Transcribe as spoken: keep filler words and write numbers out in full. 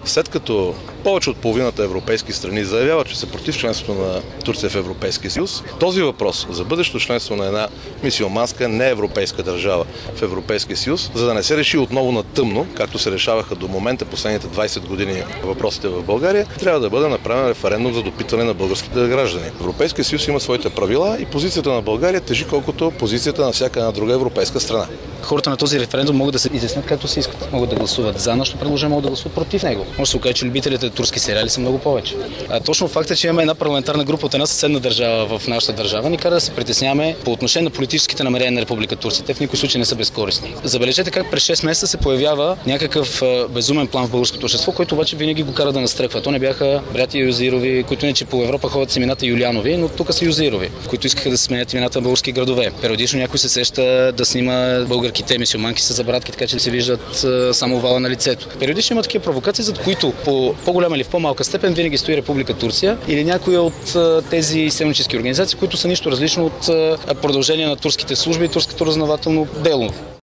След като повече от половината европейски страни заявяват, че са против членството на Турция в Европейския съюз, този въпрос за бъдещото членство на една мюсюлманска неевропейска държава в Европейския съюз, за да не се реши отново на тъмно, както се решаваха до момента последните двайсет години въпросите в България, трябва да бъде направен референдум за допитване на българските граждани. Европейския съюз има своите правила и позицията на България тежи колкото позицията на всяка една друга европейска страна. Хората на този референдум могат да се изяснят както се искат. Могат да гласуват за нашето предложение, могат да гласуват против него. Може да се окаже, че любителите на турски сериали са много повече. А точно факта, че имаме една парламентарна група от една съседна държава в нашата държава, ни кара да се притесняваме по отношение на политическите намерения на Република Турция. Те в никой случай не са безкористни. Забележете как през шест месеца се появява някакъв безумен план в българското общество, който обаче винаги го кара да настръхва. То не бяха братия Юзирови, които не че по Европа ходят с имената Юлианови, но тук са Юзирови, които искаха да сменят имената на български градове. Периодично някой се сеща да снима българките мюсюлманки с забрадки, така че да се виждат само вала на лицето. Периодично има такива провокации, за които по по-голяма или в по-малка степен винаги стои Република Турция или някои от тези изселнически организации, които са нищо различно от продължение на турските служби и турското разузнавателно дело.